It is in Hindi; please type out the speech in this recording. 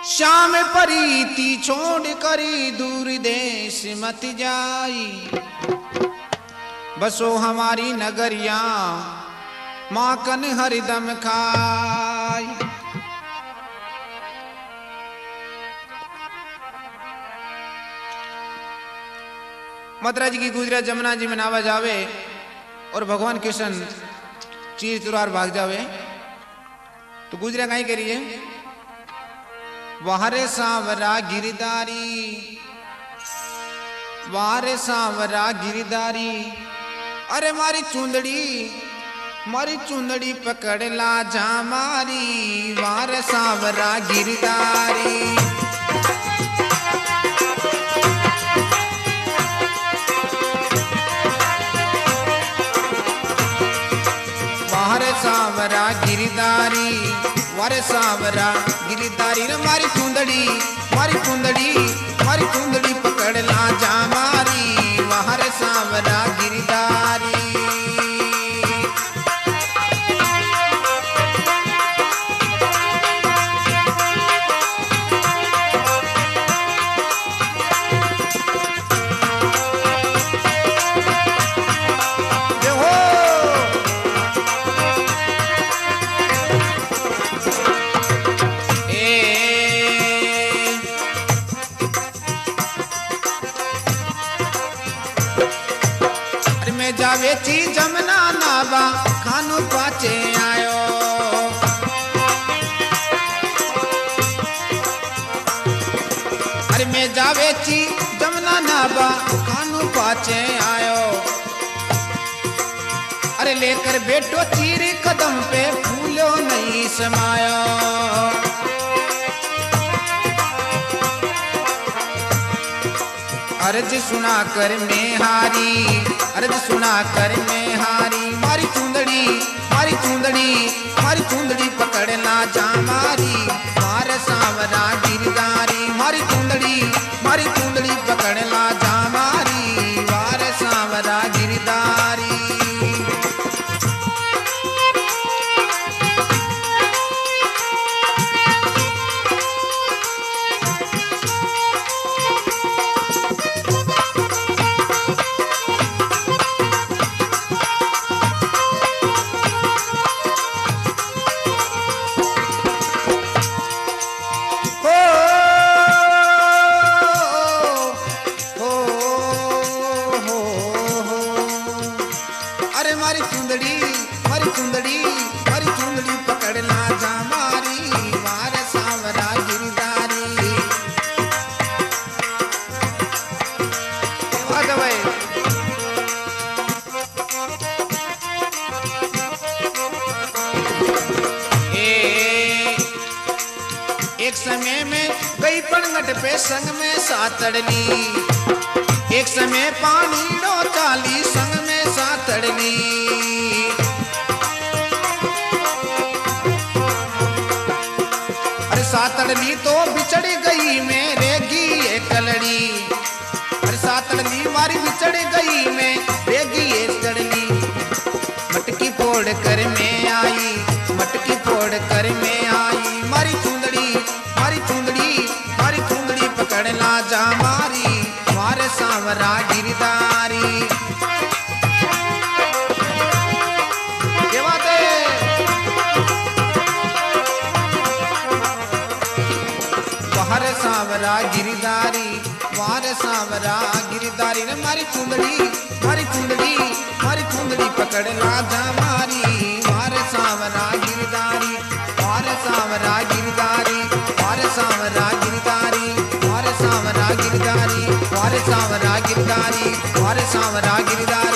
श्याम परीति छोड़ करी दूर देश मत जाई, बसो हमारी नगरिया माखन हरदम खाई। मथुरा जी की गुजरा जमुना जी में नावा जावे और भगवान कृष्ण चीर चुरार भाग जावे तो गुजरा कहीं करिए, वारे सांवरा गिरधारी, वारे सांवरा गिरधारी, अरे मारी चुंदड़ी पकड़ ला जा मारी, वारे सांवरा गिरधारी। वारे सांवरा गिरधारी, वारे सांवरा गिरधारी, रे मारी चुंदड़ी पकड़ ला जा मारी, वारे सांवरा गिरधारी। जावे ची जमुना नावा खानू पाचे आयो, अरे मैं जावे ची जमुना नावा खानू पाचे आयो, अरे लेकर बेटो चीर कदम पे फूलो नहीं समायो। अर्ज सुना कर मैं हारी, अर्ज सुना कर मैं हारी, मारी चुंदड़ी पकड़ ला जा मारी, वारे सांवरा गिरधारी, मारी चुंदड़ी पकड़ ला जा मारी, वारे सांवरा गिरधारी। मारी चुंदड़ी पकड़ ला जा मारी, वारे सांवरा गिरधारी। एक समय में गई पणगट पे संग में सातड़ली, एक समय पानी नो चाली संग में सातड़ली, अरे सातड़ली तो बिछड़ गई मेरेगी ये कलड़ी, अरे सातड़ली मारी बिछड़ गई में रेगी ये कलड़ी। मटकी फोड़ कर मैं आई, मटकी फोड़ कर मैं आई, मारी चुंदड़ी पकड़ ला जा मारी, वारे सांवरा गिरधारी। ये बात है, वारे सांवरा गिरधारी, वारे सांवरा गिरधारी, ने मारी चुंदड़ी पकड़ ला जा मारी, वारे सांवरा गिरधारी, वारे सांवरा गिरधारी, वारे सांवरा गिरधारी, वारे सांवरा गिरधारी, वारे सांवरा गिरधारी, वारे सांवरा गिरधारी।